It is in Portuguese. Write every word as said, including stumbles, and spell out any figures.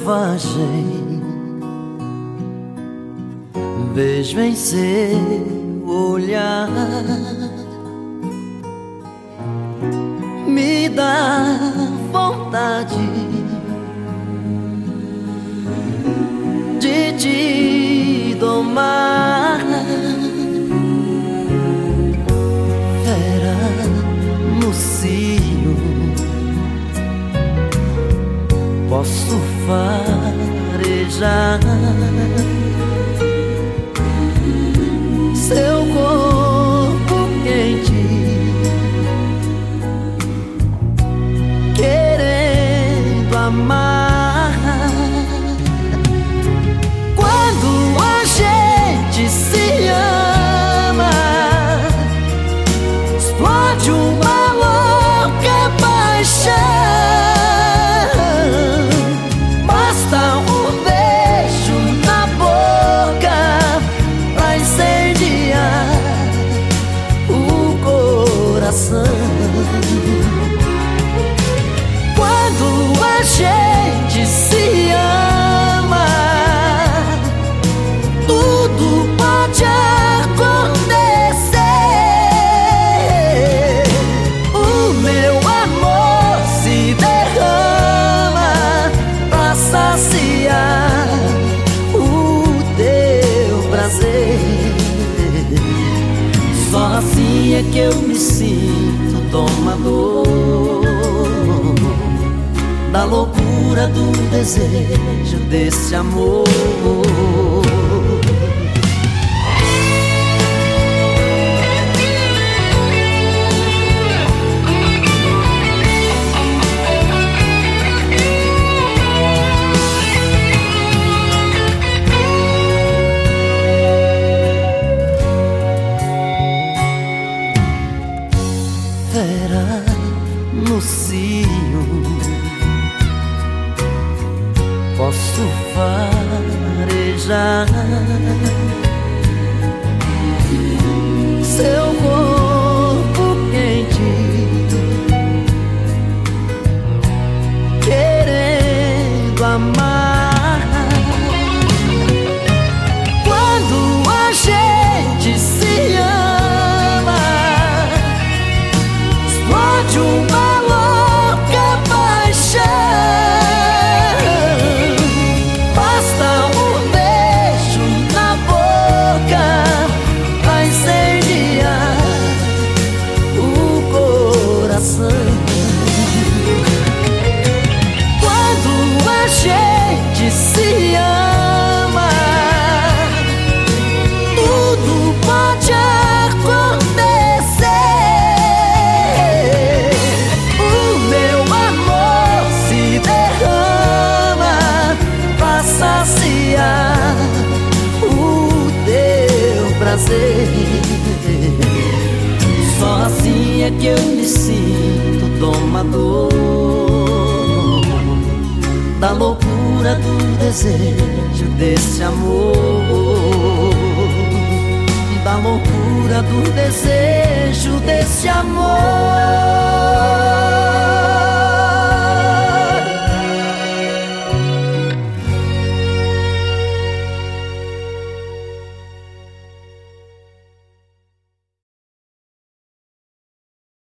selvagem vejo em seu olhar, me dá vontade de te domar. Fera no cio, posso farejar seu corpo quente, querendo amar. Quando a gente se ama, explode uma louca paixão. Basta um beijo na boca pra incendiar o coração. Quando a gente se ama, tudo pode acontecer. O meu amor se derrama pra saciar o teu prazer. Só assim é que eu me sinto domador da loucura do desejo desse amor. Fera no cio, posso farejar seu corpo quente, querendo amar. Quando a gente se ama, explode uma louca paixão. Basta um beijo na boca pra incendiar o coração. Quando a gente se ama, tudo pode acontecer. O meu amor se derrama pra saciar o teu prazer. Só assim é que eu me sinto domador da loucura do desejo desse amor, da loucura do desejo desse amor.